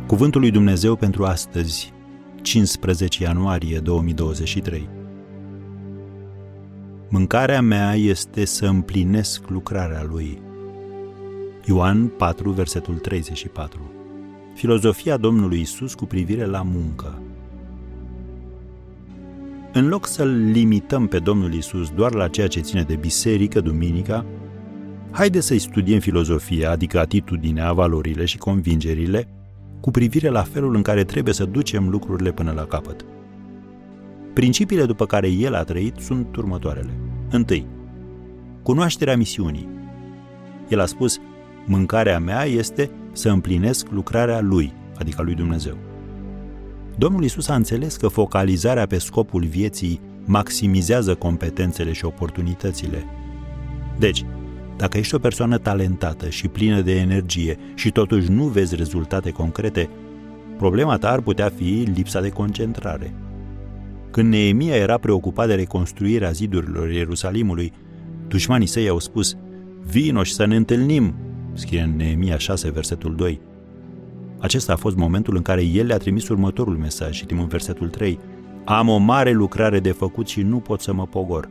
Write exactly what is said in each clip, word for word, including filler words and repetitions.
Cuvântul lui Dumnezeu pentru astăzi, cincisprezece ianuarie două mii douăzeci și trei. Mâncarea mea este să împlinesc lucrarea Lui. Ioan patru, versetul treizeci și patru. Filozofia Domnului Iisus cu privire la muncă. În loc să-L limităm pe Domnul Iisus doar la ceea ce ține de biserică, duminica, haide să-i studiem filozofia, adică atitudinea, valorile și convingerile, cu privire la felul în care trebuie să ducem lucrurile până la capăt. Principiile după care El a trăit sunt următoarele. Întâi, cunoașterea misiunii. El a spus, mâncarea mea este să împlinesc lucrarea Lui, adică Lui Dumnezeu. Domnul Iisus a înțeles că focalizarea pe scopul vieții maximizează competențele și oportunitățile. Deci, dacă ești o persoană talentată și plină de energie și totuși nu vezi rezultate concrete, problema ta ar putea fi lipsa de concentrare. Când Neemia era preocupat de reconstruirea zidurilor Ierusalimului, dușmanii săi au spus, vino și să ne întâlnim, scrie în Neemia șase, versetul doi. Acesta a fost momentul în care el le-a trimis următorul mesaj, citim în versetul trei, am o mare lucrare de făcut și nu pot să mă pogor.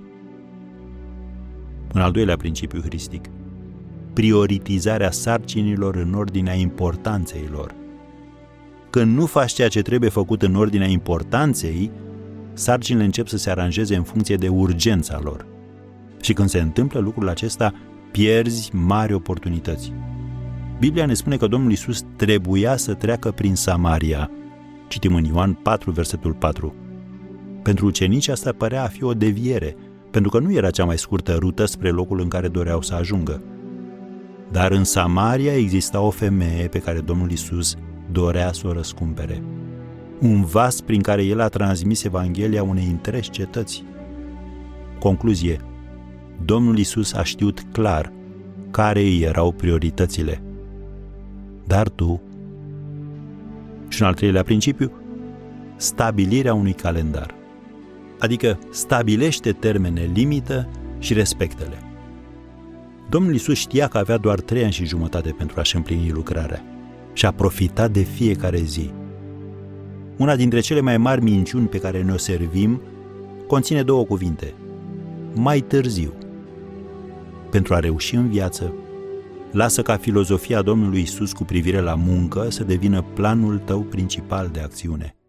Un al doilea principiu hristic, prioritizarea sarcinilor în ordinea importanței lor. Când nu faci ceea ce trebuie făcut în ordinea importanței, sarcinile încep să se aranjeze în funcție de urgența lor. Și când se întâmplă lucrul acesta, pierzi mari oportunități. Biblia ne spune că Domnul Iisus trebuia să treacă prin Samaria. Citim în Ioan patru, versetul patru. Pentru ucenici asta părea a fi o deviere, pentru că nu era cea mai scurtă rută spre locul în care doreau să ajungă. Dar în Samaria exista o femeie pe care Domnul Iisus dorea să o răscumpere. Un vas prin care El a transmis Evanghelia unei întregi cetăți. Concluzie. Domnul Iisus a știut clar care îi erau prioritățile. Dar tu? Și un al treilea principiu, stabilirea unui calendar. Adică stabilește termene limită și respectă-le. Domnul Iisus știa că avea doar trei ani și jumătate pentru a-și împlini lucrarea și a profitat de fiecare zi. Una dintre cele mai mari minciuni pe care ne-o servim conține două cuvinte. Mai târziu. Pentru a reuși în viață, lasă ca filozofia Domnului Iisus cu privire la muncă să devină planul tău principal de acțiune.